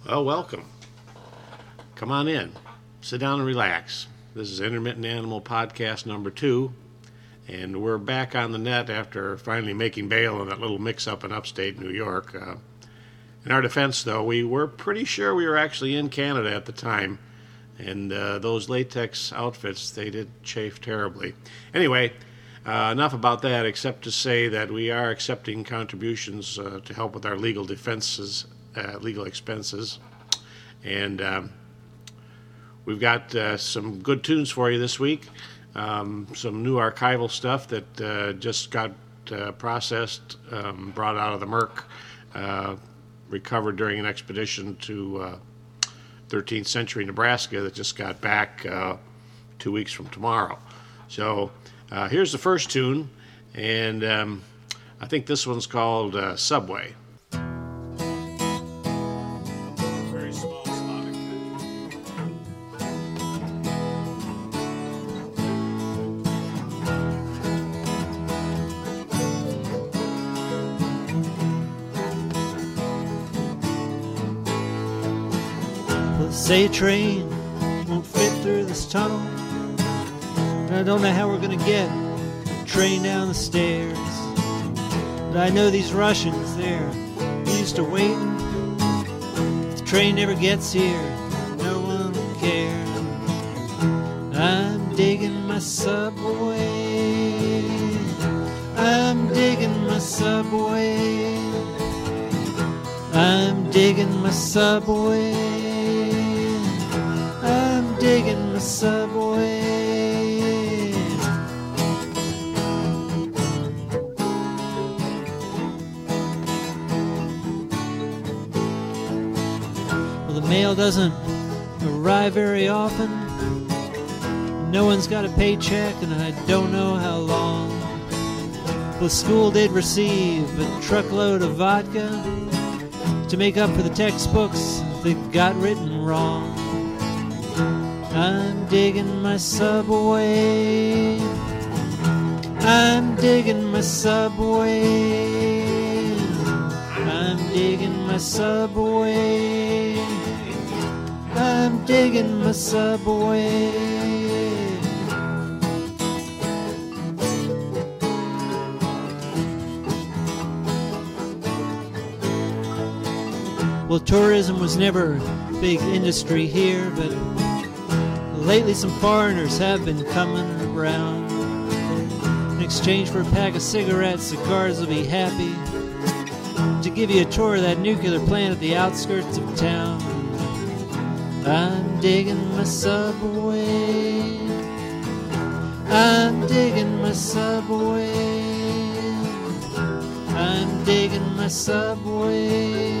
Well, welcome. Come on in. Sit down and relax. This is Intermittent Animal Podcast number 2, and we're back on the net after finally making bail in that little mix-up in upstate New York. In our defense, though, we were pretty sure we were actually in Canada at the time, and those latex outfits, they did chafe terribly. Anyway, enough about that, except to say that we are accepting contributions to help with our legal defenses, legal expenses, and we've got some good tunes for you this week, some new archival stuff that just got processed, brought out of the Merc, recovered during an expedition to 13th century Nebraska that just got back 2 weeks from tomorrow. So here's the first tune, and I think this one's called Subway. Very small Slavic Say a train won't fit through this tunnel. I don't know how we're gonna get a train down the stairs. But I know these Russians, they're used to waiting. If the train never gets here, no one will care. I'm digging my subway. I'm digging my subway. I'm digging my subway. I'm digging my subway. Well, the mail doesn't arrive very often. No one's got a paycheck, and I don't know how long. The school did receive a truckload of vodka to make up for the textbooks that got written wrong. I'm digging my subway. I'm digging my subway. I'm digging my subway. I'm digging my subway. Well, tourism was never a big industry here, but lately some foreigners have been coming around. In exchange for a pack of cigarettes, the cars will be happy to give you a tour of that nuclear plant at the outskirts of town. I'm digging my subway. I'm digging my subway. I'm digging my subway.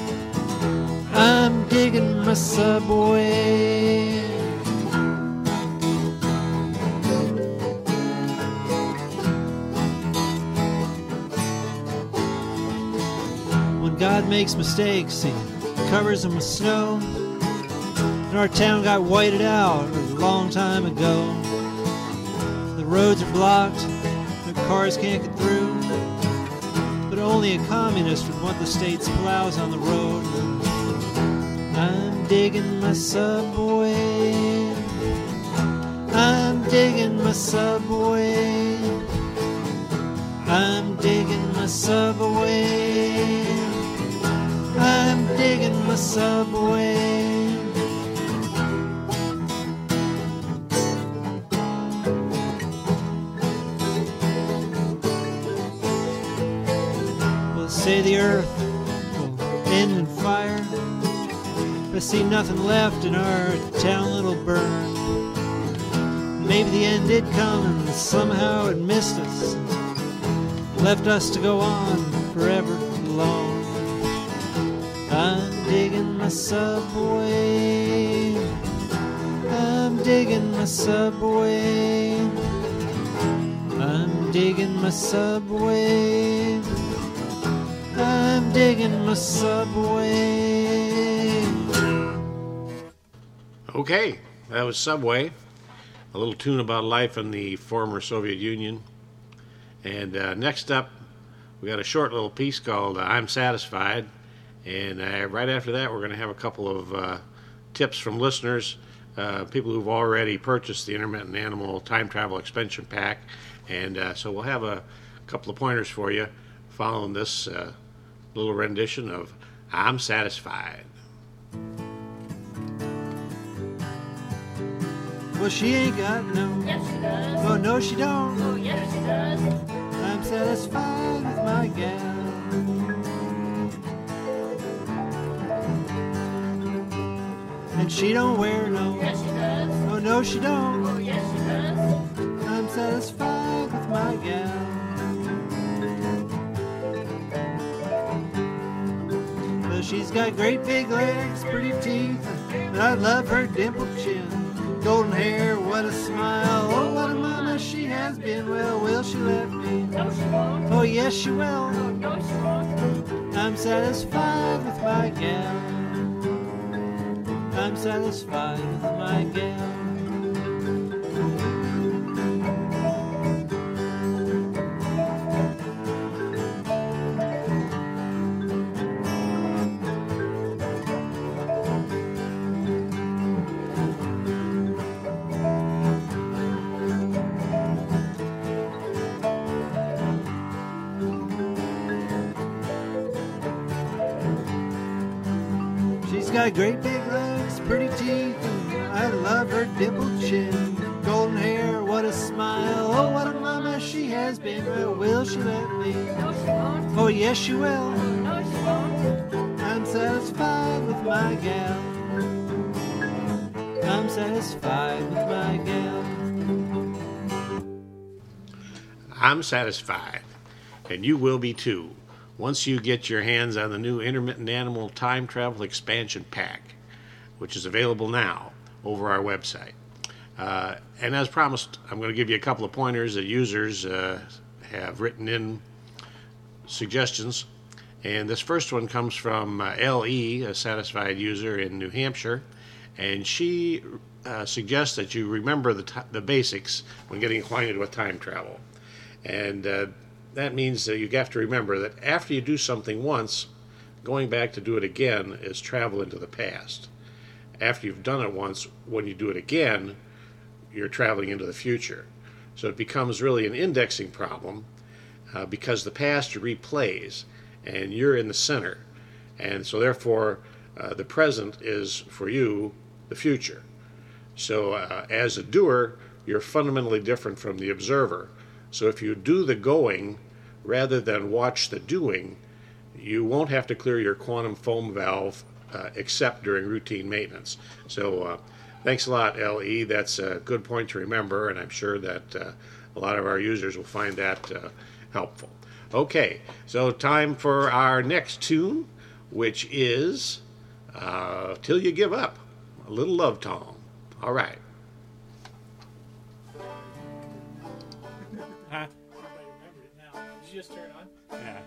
I'm digging my subway. When God makes mistakes, He covers them with snow. And our town got whited out a long time ago. The roads are blocked, the cars can't get through. But only a communist would want the state's plows on the road. I'm digging my subway. I'm digging my subway. I'm digging my subway. I'm digging my subway. Well, say the earth will end in fire. I see nothing left in our town that'll burn. Maybe the end did come and somehow it missed us, left us to go on forever alone. I'm digging my subway. I'm digging my subway. I'm digging my subway. I'm digging my subway. Okay, that was Subway, a little tune about life in the former Soviet Union. And next up, we got a short little piece called I'm Satisfied, And right after that, we're going to have a couple of tips from listeners, people who've already purchased the Intermittent Animal Time Travel Expansion Pack. And so we'll have a couple of pointers for you following this little rendition of I'm Satisfied. Well, she ain't got no. Yes, she does. Oh, no, she don't. Oh, yes, she does. I'm satisfied with my gal. And she don't wear no. Yes, she does. Oh, no, she don't. Oh, yes, she does. I'm satisfied with my gal. Well, she's got great big legs, pretty teeth, and I love her dimpled chin. Golden hair, what a smile. Oh, what a mama she has been. Well, will she let me? No, she won't. Oh, yes, she will. No, she won't. I'm satisfied with my gal. I'm satisfied with my gal. She's got great big legs, pretty teeth, and I love her dimpled chin. Golden hair, what a smile. Oh, what a mama she has been. Well, will she let me? No, she won't. Oh, yes, she will. No, she won't. I'm satisfied with my gal. I'm satisfied with my gal. I'm satisfied, and you will be too, once you get your hands on the new Intermittent Animal Time Travel Expansion Pack, which is available now over our website. And as promised, I'm going to give you a couple of pointers that users have written in suggestions. And this first one comes from L.E., a satisfied user in New Hampshire. And she suggests that you remember the basics when getting acquainted with time travel. And that means that you have to remember that after you do something once, going back to do it again is travel into the past. After you've done it once, when you do it again, you're traveling into the future. So it becomes really an indexing problem because the past replays and you're in the center. And so therefore, the present is for you the future. So as a doer, you're fundamentally different from the observer. So if you do the going rather than watch the doing, you won't have to clear your quantum foam valve except during routine maintenance. So thanks a lot, L.E. That's a good point to remember, and I'm sure that a lot of our users will find that helpful. Okay, so time for our next tune, which is Till You Give Up, a little love tone. All right. Huh? Everybody remembered it now. Did you just turn it on? Yeah.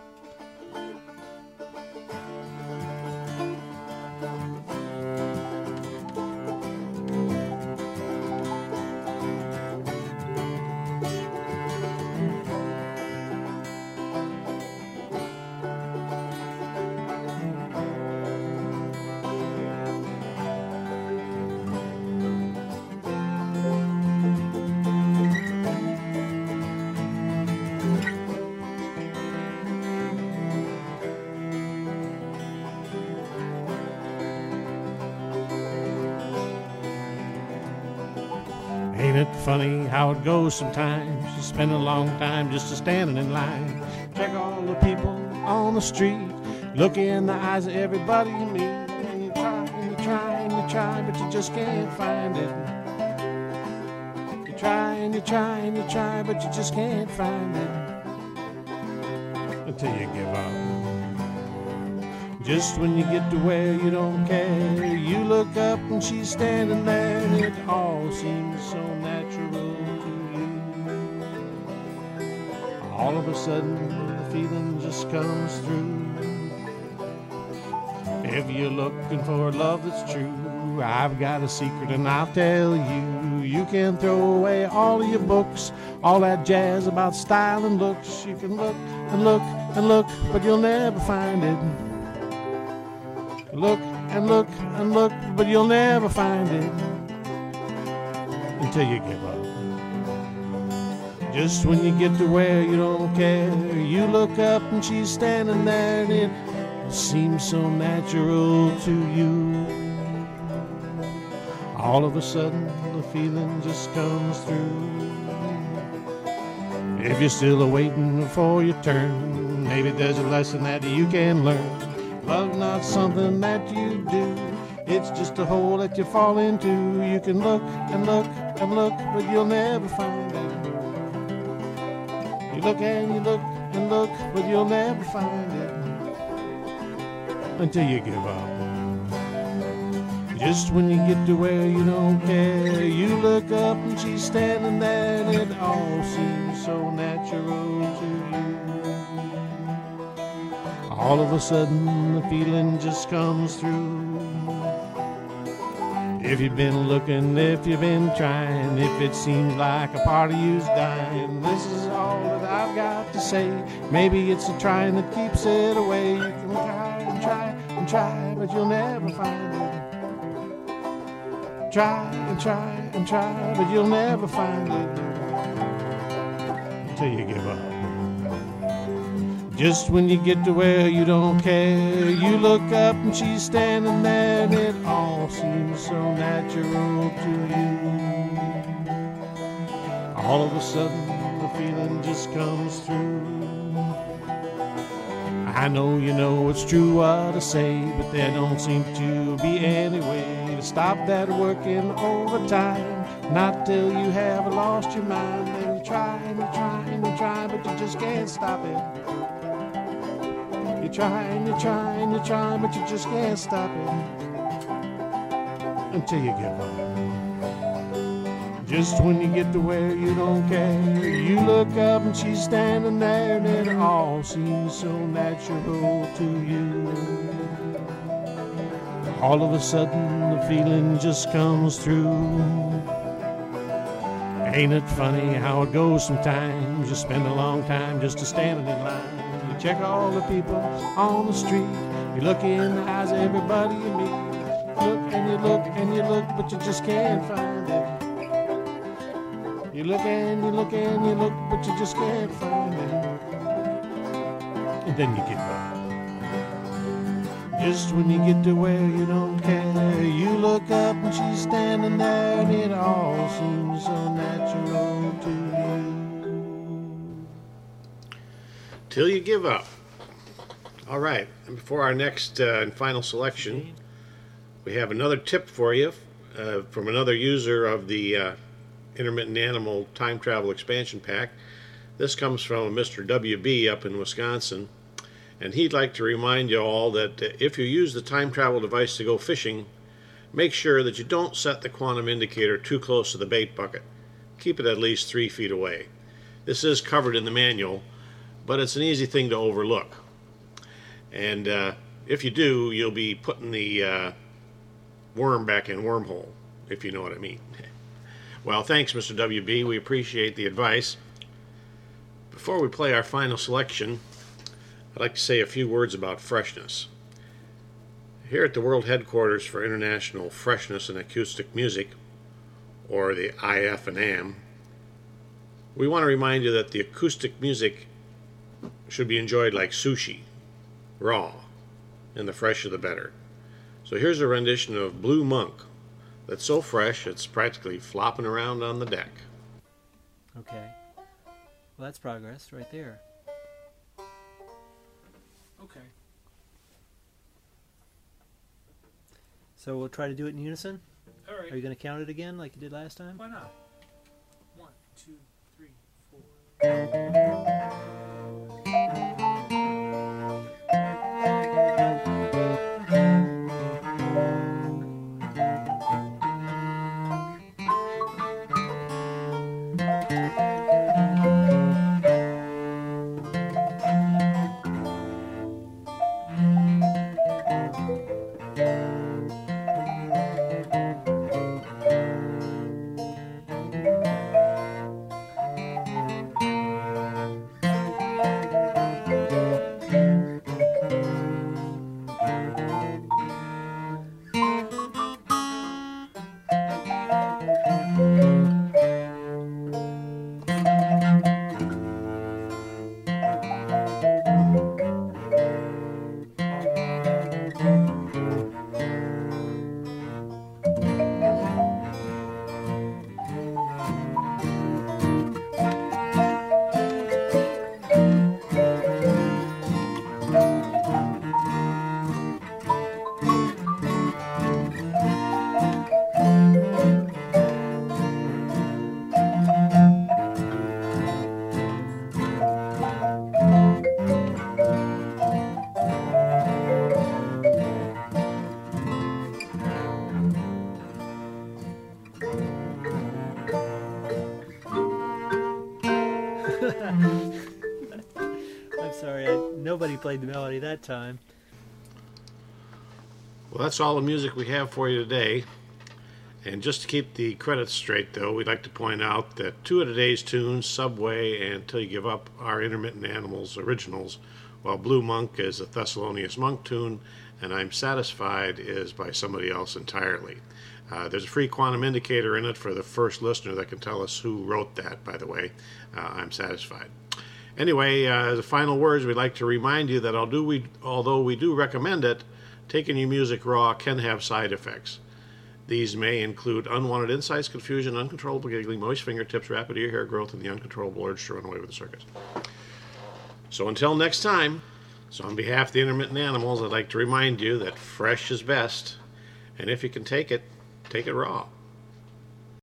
Ain't it funny how it goes sometimes? You spend a long time just standing in line. Check all the people on the street. Look in the eyes of everybody you meet. And you try and you try and you try, but you just can't find it. You try and you try and you try, but you just can't find it. Until you give up. Just when you get to where you don't care, you look up and she's standing there, and it all seems so natural to you. All of a sudden, the feeling just comes through. If you're looking for a love that's true, I've got a secret and I'll tell you. You can throw away all of your books, all that jazz about style and looks. You can look and look and look, but you'll never find it. Look and look and look, but you'll never find it until you give up. Just when you get to where you don't care, you look up and she's standing there, and it seems so natural to you. All of a sudden, the feeling just comes through. If you're still waiting for your turn, maybe there's a lesson that you can learn. Love's not something that you do, it's just a hole that you fall into. You can look and look and look, but you'll never find it. You look and you look and look, but you'll never find it until you give up. Just when you get to where you don't care, you look up and she's standing there, and it all seems so natural to you. All of a sudden the feeling just comes through. If you've been looking, if you've been trying, if it seems like a part of you's dying, this is all that I've got to say. Maybe it's the trying that keeps it away. You can try and try and try, but you'll never find it. Try and try and try, but you'll never find it until you give up. Just when you get to where you don't care, you look up and she's standing there, and it all seems so natural to you. All of a sudden the feeling just comes through. I know you know it's true what I say, but there don't seem to be any way to stop that working overtime. Not till you have lost your mind. Then you try and you try and you try, but you just can't stop it. You try and you try and you try, but you just can't stop it until you give up. Just when you get to where you don't care, you look up and she's standing there, and it all seems so natural to you. All of a sudden the feeling just comes through. Ain't it funny how it goes sometimes? You spend a long time just standing in line. You check all the people on the street. You look in the eyes of everybody you meet. Look and you look and you look, but you just can't find it. You look and you look and you look, but you just can't find it. And then you give up. Just when you get to where you don't care, you look up and she's standing there, and it all seems so natural to you. Till you give up. All right, and before our next and final selection, we have another tip for you from another user of the Intermittent Animal Time Travel Expansion Pack. This comes from Mr. WB up in Wisconsin, and he'd like to remind you all that if you use the time travel device to go fishing, make sure that you don't set the quantum indicator too close to the bait bucket. Keep it at least 3 feet away. This is covered in the manual, but it's an easy thing to overlook. And if you do, you'll be putting the worm back in wormhole, if you know what I mean. Well, thanks, Mr. WB. We appreciate the advice. Before we play our final selection, I'd like to say a few words about freshness. Here at the World Headquarters for International Freshness and Acoustic Music, or the IF&AM, we want to remind you that the acoustic music should be enjoyed like sushi, raw, and the fresher the better. So here's a rendition of Blue Monk that's so fresh it's practically flopping around on the deck. Okay. Well, that's progress right there. Okay. So we'll try to do it in unison? All right. Are you going to count it again like you did last time? Why not? 1, 2, 3, 4. played the melody that time. Well, that's all the music we have for you today. And just to keep the credits straight, though, we'd like to point out that 2 of today's tunes, Subway and Till You Give Up, are Intermittent Animals originals, while Blue Monk is a Thessalonians Monk tune, and I'm Satisfied is by somebody else entirely. There's a free quantum indicator in it for the first listener that can tell us who wrote that, by the way. I'm Satisfied. Anyway, as a final words, we'd like to remind you that although we do recommend it, taking your music raw can have side effects. These may include unwanted insights, confusion, uncontrollable giggling, moist fingertips, rapid ear hair growth, and the uncontrollable urge to run away with the circus. So until next time, on behalf of the Intermittent Animals, I'd like to remind you that fresh is best, and if you can take it raw.